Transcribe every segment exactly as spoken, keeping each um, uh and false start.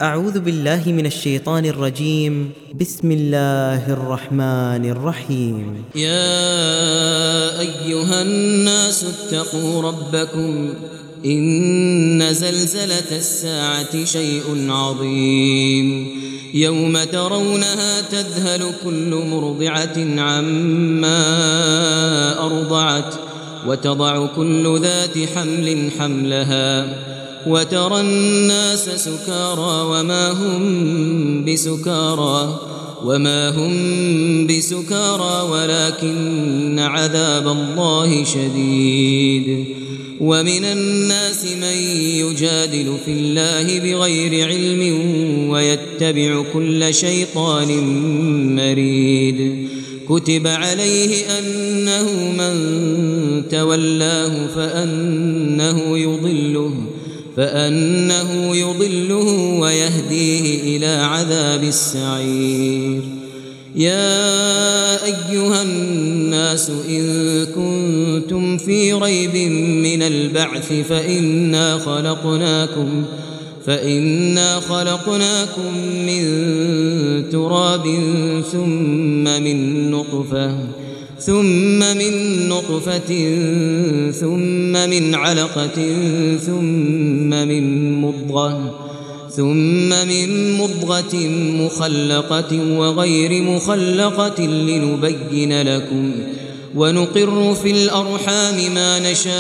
أعوذ بالله من الشيطان الرجيم. بسم الله الرحمن الرحيم. يا أيها الناس اتقوا ربكم إن زلزلة الساعة شيء عظيم يوم ترونها تذهل كل مرضعة عما أرضعت وتضع كل ذات حمل حملها وترى الناس سكارى وما هم بسكارى وما هم بسكارى ولكن عذاب الله شديد. ومن الناس من يجادل في الله بغير علم ويتبع كل شيطان مريد. كتب عليه أنه من تولاه فأنه يضله فأنه يضله ويهديه إلى عذاب السعير. يا أيها الناس إن كنتم في ريب من البعث فإنا خلقناكم فإنا خلقناكم من تراب ثم من نطفة ثم من نطفة ثم من علقة ثم من مضغة ثم من مضغة مخلقة وغير مخلقة لنبين لكم ونقر في الأرحام ما نشاء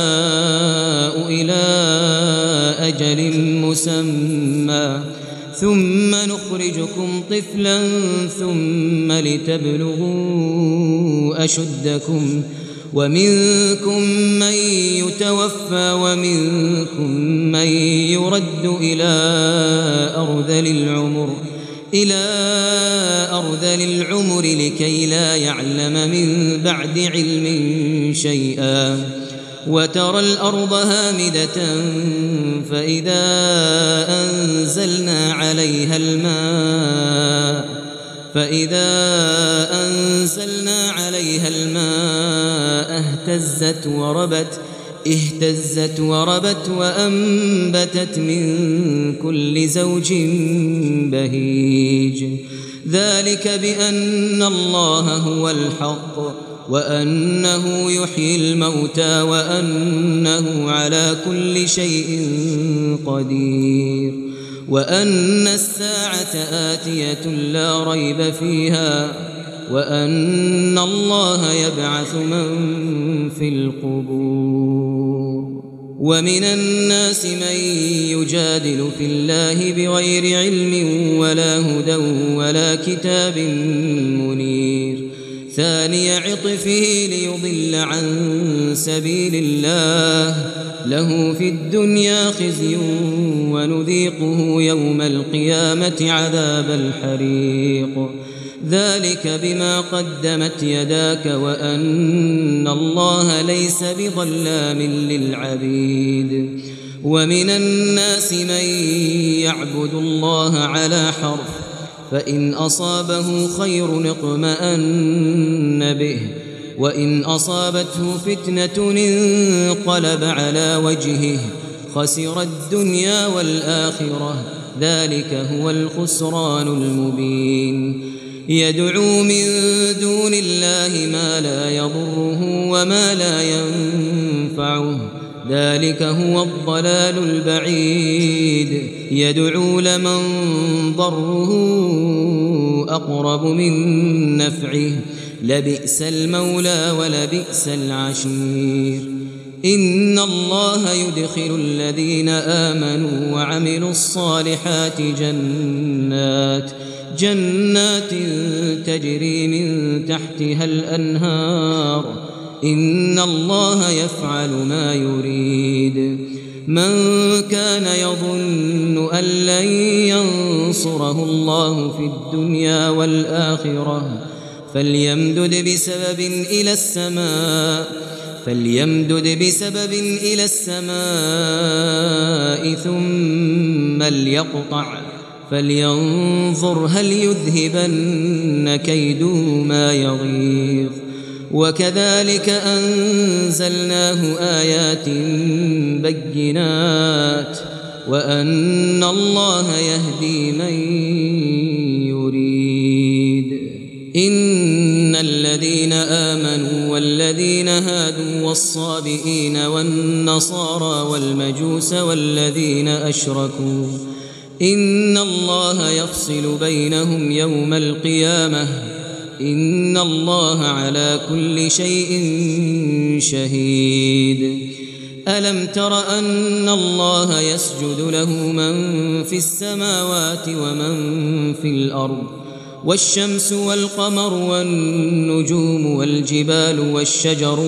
إلى أجل مسمى ثم نخرجكم طفلا ثم لتبلغوا أشدكم ومنكم من يتوفى ومنكم من يرد إلى أرذل العمر إلى أرذل العمر لكي لا يعلم من بعد علم شيئا. وترى الأرض هامدة فإذا أنزلنا عليها الماء فإذا أنزلنا عليها الماء اهتزت وربت اهتزت وربت وأنبتت من كل زوج بهيج. ذلك بأن الله هو الحق وأنه يحيي الموتى وأنه على كل شيء قدير وأن الساعة آتية لا ريب فيها وأن الله يبعث من في القبور. ومن الناس من يجادل في الله بغير علم ولا هدى ولا كتاب منير. ثاني عطفه ليضل عن سبيل الله له في الدنيا خزي ونذيقه يوم القيامة عذاب الحريق. ذلك بما قدمت يداك وأن الله ليس بظلام للعبيد. ومن الناس من يعبد الله على حرف فإن أصابه خير اطمأن به وإن أصابته فتنة انقلب على وجهه خسر الدنيا والآخرة. ذلك هو الخسران المبين. يدعو من دون الله ما لا يضره وما لا ينفعه ذلك هو الضلال البعيد. يدعو لمن ضره أقرب من نفعه لبئس المولى ولبئس العشير. إن الله يدخل الذين آمنوا وعملوا الصالحات جنات جنات تجري من تحتها الأنهار. إن الله يفعل ما يريد. من كان يظن أن لن ينصره الله في الدنيا والآخرة فليمدد بسبب إلى السماء فليمدد بسبب إلى السماء ثم ليقطع فلينظر هل يذهبن كيده ما يغيظ. وكذلك أنزلناه آيات بينات وأن الله يهدي من يريد. إن الذين آمنوا والذين هادوا والصابئين والنصارى والمجوس والذين أشركوا إن الله يفصل بينهم يوم القيامة إن الله على كل شيء شهيد. ألم تر أن الله يسجد له من في السماوات ومن في الأرض والشمس والقمر والنجوم والجبال والشجر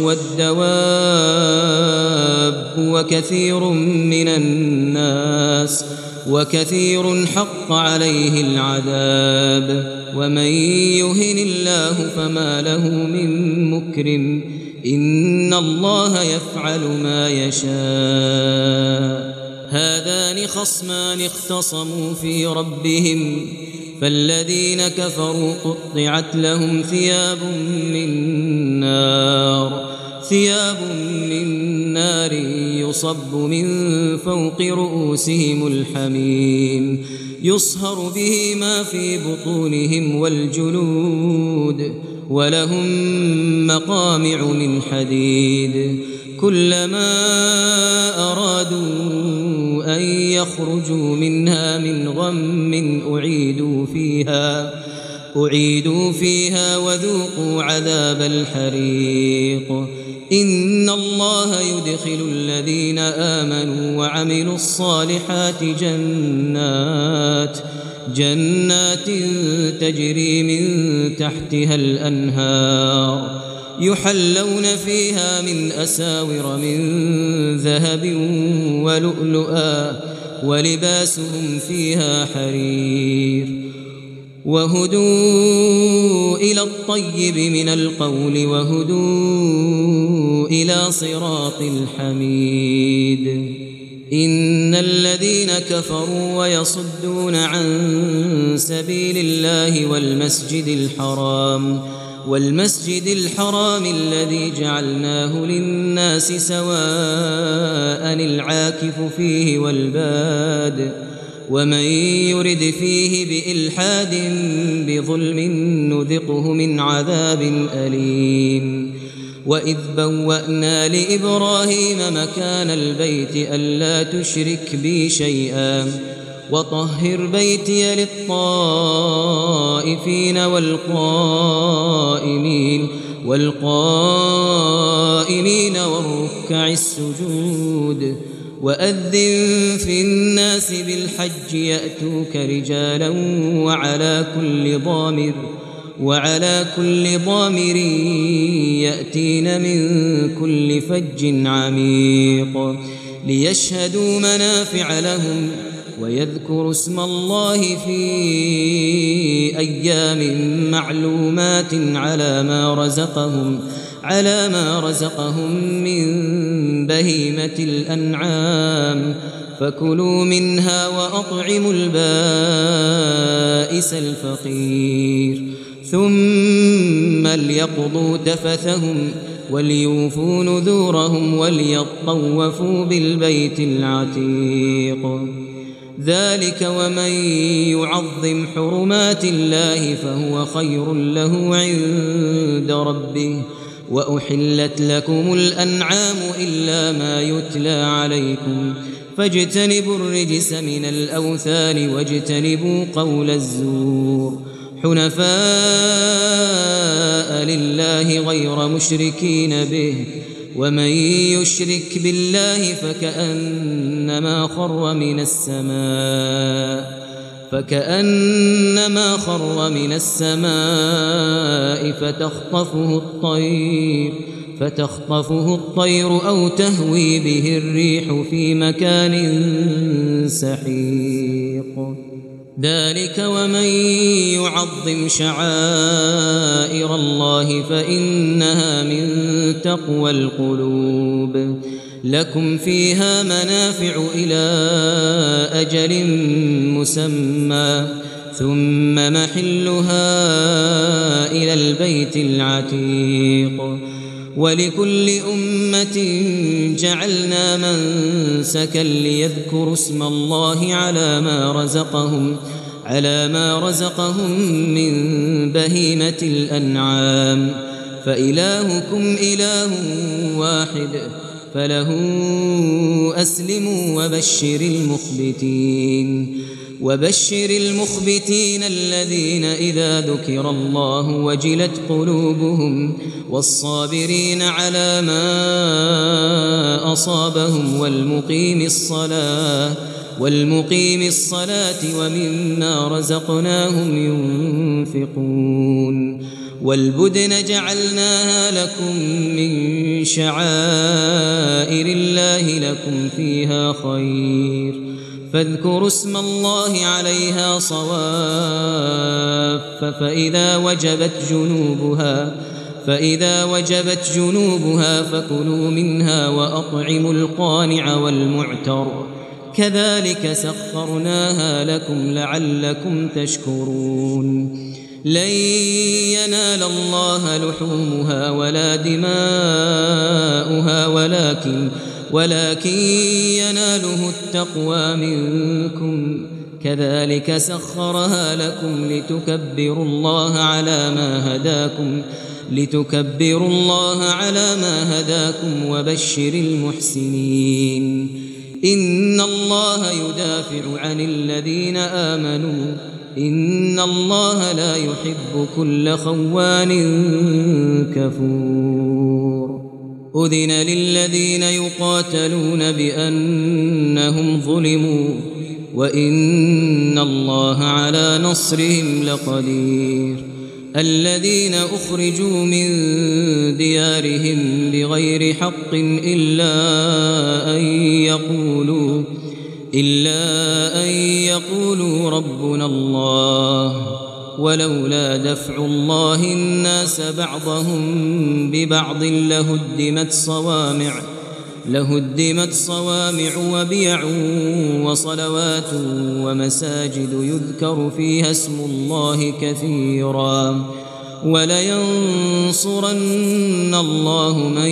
والدواب وكثير من الناس وكثير حق عليه العذاب ومن يهن الله فما له من مكرم إن الله يفعل ما يشاء. هذان خصمان اختصموا في ربهم فالذين كفروا قطعت لهم ثياب من نار ثياب من نار يصب من فوق رؤوسهم الحميم يصهر به ما في بطونهم والجلود ولهم مقامع من حديد كلما أرادوا أن يخرجوا منها من غم أعيدوا فيها أعيدوا فيها وذوقوا عذاب الحريق. إن الله يدخل الذين آمنوا وعملوا الصالحات جنات جنات تجري من تحتها الأنهار يحلون فيها من أساور من ذهب ولؤلؤا ولباسهم فيها حرير وهدوا إلى الطيب من القول وهدوا إلى صراط الحميد. إن الذين كفروا ويصدون عن سبيل الله والمسجد الحرام والمسجد الحرام الذي جعلناه للناس سواء العاكف فيه والباد ومن يرد فيه بإلحاد بظلم نذقه من عذاب أليم. وإذ بوأنا لإبراهيم مكان البيت ألا تشرك بي شيئا وطهر بيتي للطائفين والقائمين والقائمين والركع السجود وأذن في الناس بالحج يأتوك رجالا وعلى كل ضامر وعلى كل ضامر يأتين من كل فج عميق ليشهدوا منافع لهم ويذكروا اسم الله في أيام معلومات على ما رزقهم على ما رزقهم من بهيمة الأنعام فكلوا منها وأطعموا البائس الفقير ثم ليقضوا تفثهم وليوفوا نذورهم وليطوفوا بالبيت العتيق. ذلك ومن يعظم حرمات الله فهو خير له عند ربه. وأحلت لكم الأنعام إلا ما يتلى عليكم فاجتنبوا الرجس من الأوثان واجتنبوا قول الزور حنفاء لله غير مشركين به ومن يشرك بالله فكأنما خر من السماء فكأنما خر من السماء فتخطفه الطير فتخطفه الطير أو تهوي به الريح في مكان سحيق. ذلك ومن يعظم شعائر الله فإنها من تقوى القلوب. لكم فيها منافع إلى أجل مسمى ثم محلها إلى البيت العتيق. ولكل أمة جعلنا منسكا ليذكروا اسم الله على ما رزقهم على ما رزقهم من بهيمة الأنعام فإلهكم إله واحد فله أسلموا وبشر المخبتين وبشر المخبتين الذين إذا ذكر الله وجلت قلوبهم والصابرين على ما أصابهم والمقيم الصلاة والمقيم الصلاة ومما رزقناهم ينفقون والبدن جعلناها لكم من شعائر الله لكم فيها خير فاذكروا اسم الله عليها صواف فإذا وجبت جنوبها فإذا وجبت جنوبها فكلوا منها وأطعموا القانع والمعتر كذلك سخرناها لكم لعلكم تشكرون لن ينال الله لحومها ولا دماؤها ولكن ولكن يناله التقوى منكم كذلك سخرها لكم لتكبروا الله على ما هداكم لتكبروا الله على ما هداكم وبشر المحسنين إن الله يدافع عن الذين آمنوا إن الله لا يحب كل خوان كفور أذن للذين يقاتلون بأنهم ظلموا وإن الله على نصرهم لقدير الذين أخرجوا من ديارهم بغير حق إلا أن يقولوا إلا أن يقولوا ربنا الله ولولا دفع الله الناس بعضهم ببعض لهدمت صوامع لهدمت صوامع وبيع وصلوات ومساجد يذكر فيها اسم الله كثيرا ولينصرن الله من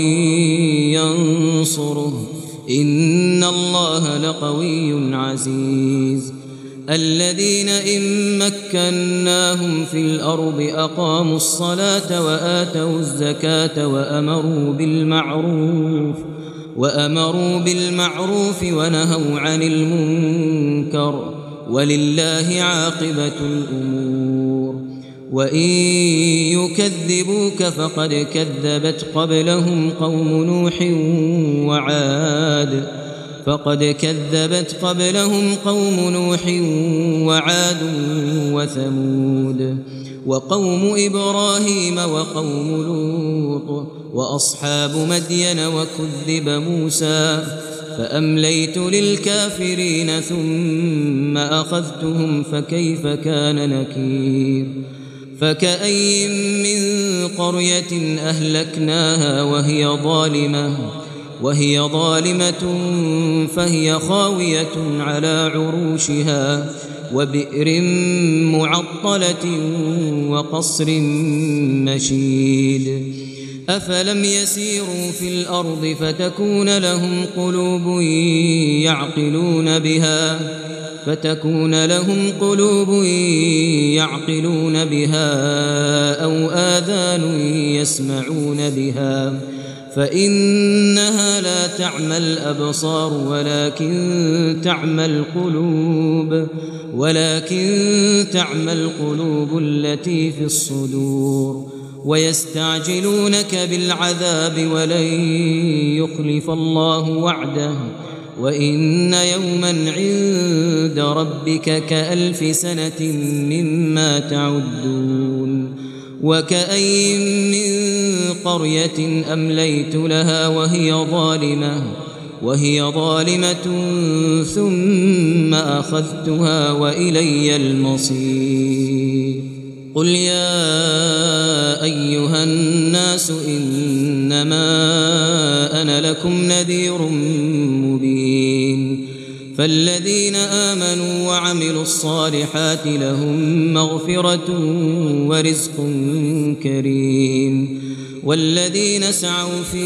ينصره إن الله لقوي عزيز الذين إن مكناهم في الأرض أقاموا الصلاة وآتوا الزكاة وأمروا بالمعروف وأمروا بالمعروف ونهوا عن المنكر ولله عاقبة الأمور وإن يكذبوك فقد كذبت قبلهم قوم نوح وعاد فقد كذبت قبلهم قوم نوح وعاد وثمود وقوم إبراهيم وقوم لوط وأصحاب مدين وكذب موسى فأمليت للكافرين ثم أخذتهم فكيف كان نكير فكأي من قرية أهلكناها وهي ظالمة وهي ظالمة فهي خاوية على عروشها وبئر معطلة وقصر مشيد أفلم يسيروا في الأرض فتكون لهم قلوب يعقلون بها فتكون لهم قلوب يعقلون بها أو آذان يسمعون بها فإنها لا تعمى الأبصار ولكن تعمى القلوب ولكن تعمى القلوب التي في الصدور ويستعجلونك بالعذاب ولن يخلف الله وعده وإن يوما عند ربك كألف سنة مما تعدون وكأي من قرية أمليت لها وهي ظالمة وهي ظالمة ثم أخذتها وإلي المصير قل يا أيها الناس إنما أنا لكم نذير مبين فالذين آمنوا وعملوا الصالحات لهم مغفرة ورزق كريم. والذين سعوا في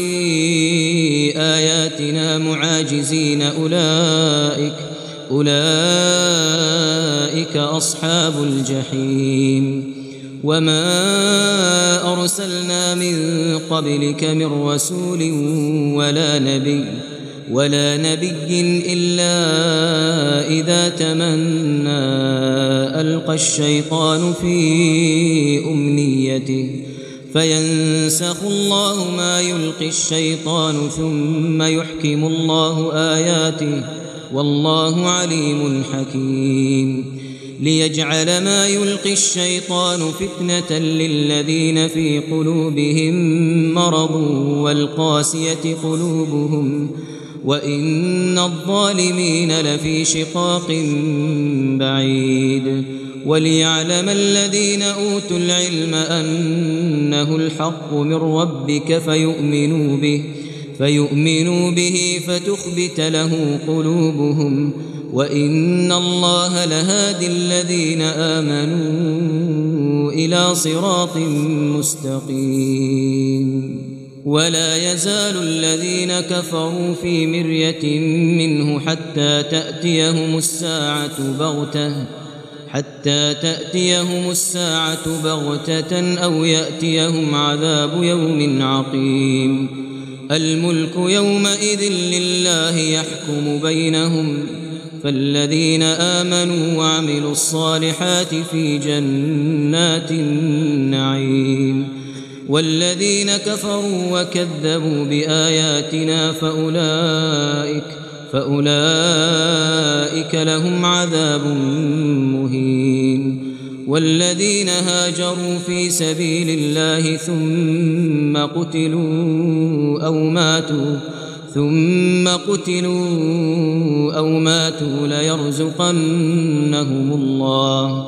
آياتنا معاجزين أولئك أولئك أصحاب الجحيم. وما أرسلنا من قبلك من رسول ولا نبي ولا نبي إلا إذا تمنى ألقى الشيطان في أمنيته فينسخ الله ما يلقي الشيطان ثم يحكم الله آياته والله عليم حكيم. ليجعل ما يلقي الشيطان فتنة للذين في قلوبهم مرض والقاسية قلوبهم وإن الظالمين لفي شقاق بعيد. وليعلم الذين أوتوا العلم أنه الحق من ربك فيؤمنوا به فيؤمنوا به فتخبت له قلوبهم وإن الله لهادي الذين آمنوا إلى صراط مستقيم. ولا يزال الذين كفروا في مرية منه حتى تأتيهم الساعة بغتة حتى تأتيهم الساعة بغتة أو يأتيهم عذاب يوم عقيم. الملك يومئذ لله يحكم بينهم فالذين آمنوا وعملوا الصالحات في جنات النعيم والذين كفروا وكذبوا بآياتنا فأولئك فأولئك لهم عذاب مهين. والذين هاجروا في سبيل الله ثم قتلوا أو ماتوا ثم قتلوا أو ماتوا ليرزقنهم الله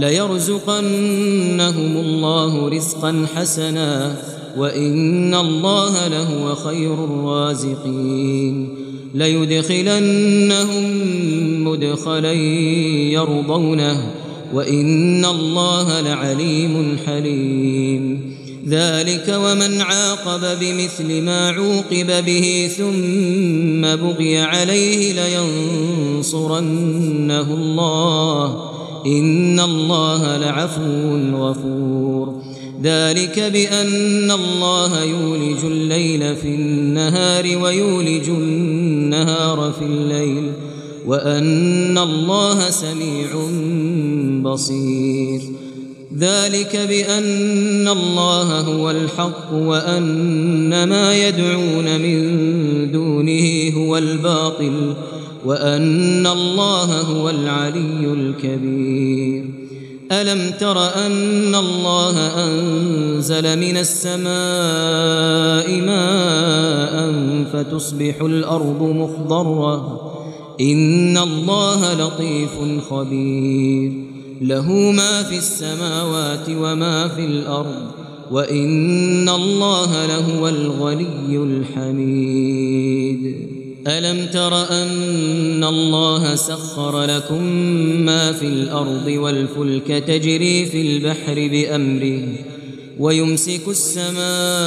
ليرزقنهم الله رزقا حسنا وإن الله لهو خير الرازقين. ليدخلنهم مدخلا يرضونه وإن الله لعليم حليم. ذلك ومن عاقب بمثل ما عوقب به ثم بغي عليه لينصرنه الله إن الله لعفو غفور. ذلك بأن الله يولج الليل في النهار ويولج النهار في الليل وأن الله سميع بصير. ذلك بأن الله هو الحق وأن ما يدعون من دونه هو الباطل وأن الله هو العلي الكبير. ألم تر أن الله أنزل من السماء ماء فتصبح الأرض مخضرة إن الله لطيف خبير. له ما في السماوات وما في الأرض وإن الله لهو الغني الحميد. ألم تر أن الله سخر لكم ما في الأرض والفلك تجري في البحر بأمره ويمسك السماء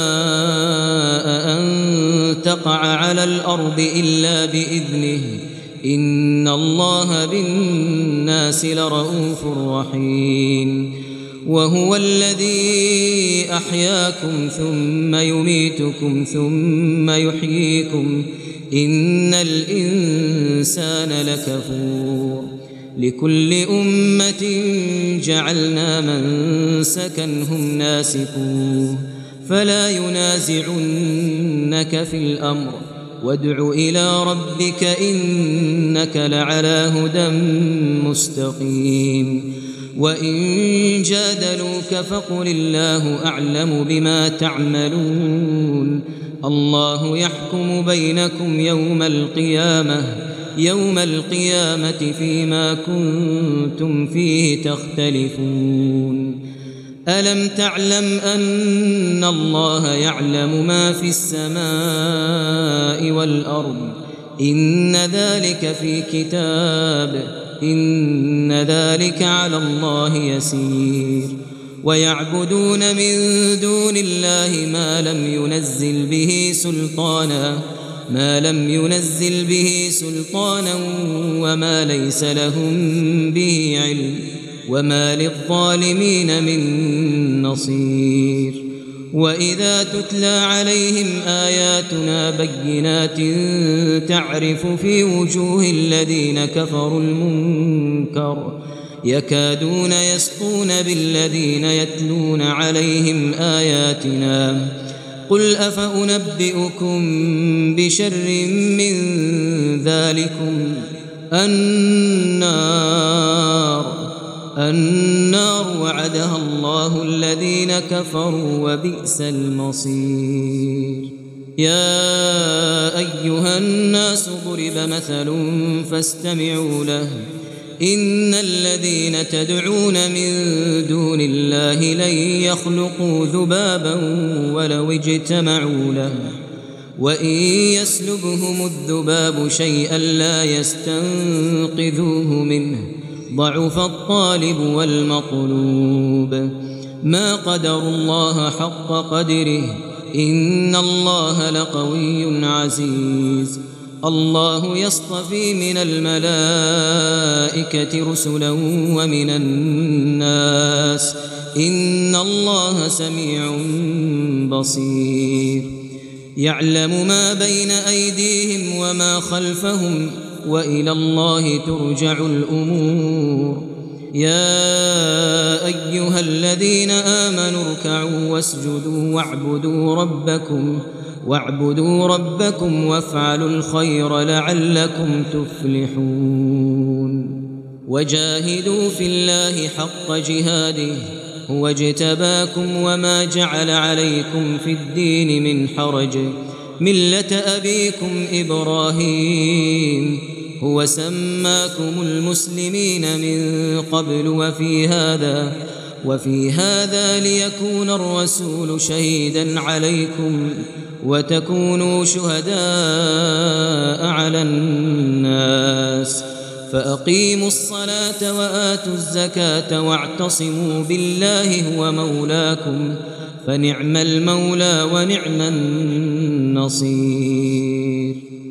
أن تقع على الأرض إلا بإذنه إن الله بالناس لرؤوف رحيم. وهو الذي أحياكم ثم يميتكم ثم يحييكم إن الإنسان لكفور. لكل أمة جعلنا منسكا هم ناسكوه فلا ينازعنك في الأمر وادع إلى ربك إنك لعلى هدى مستقيم. وإن جادلوك فقل الله أعلم بما تعملون الله يحكم بينكم يوم القيامة يوم القيامة فيما كنتم فيه تختلفون. ألم تعلم أن الله يعلم ما في السماء والأرض إن ذلك في كتاب إن ذلك على الله يسير ويعبدون من دون الله ما لم ينزل به سلطانا ما لم ينزل به سلطانا وما ليس لهم به علم وما للظالمين من نصير وإذا تتلى عليهم آياتنا بينات تعرف في وجوه الذين كفروا المنكر يكادون يسطون بالذين يتلون عليهم آياتنا قل أفأنبئكم بشر من ذلكم النار النار وعدها الله الذين كفروا وبئس المصير يا أيها الناس ضرب مثل فاستمعوا له إن الذين تدعون من دون الله لن يخلقوا ذبابا ولو اجتمعوا له وإن يسلبهم الذباب شيئا لا يستنقذوه منه ضعف الطالب والمطلوب ما قدروا الله حق قدره إن الله لقوي عزيز الله يصطفي من الملائكة رسلا ومن الناس إن الله سميع بصير يعلم ما بين أيديهم وما خلفهم وإلى الله ترجع الأمور يا أيها الذين آمنوا اركعوا واسجدوا واعبدوا ربكم واعبدوا ربكم وافعلوا الخير لعلكم تفلحون وجاهدوا في الله حق جهاده هو اجتباكم وما جعل عليكم في الدين من حرج ملة أبيكم إبراهيم هو سماكم المسلمين من قبل وفي هذا وفي هذا ليكون الرسول شهيدا عليكم وتكونوا شهداء على الناس فأقيموا الصلاة وآتوا الزكاة واعتصموا بالله هو مولاكم فنعم المولى ونعم النصير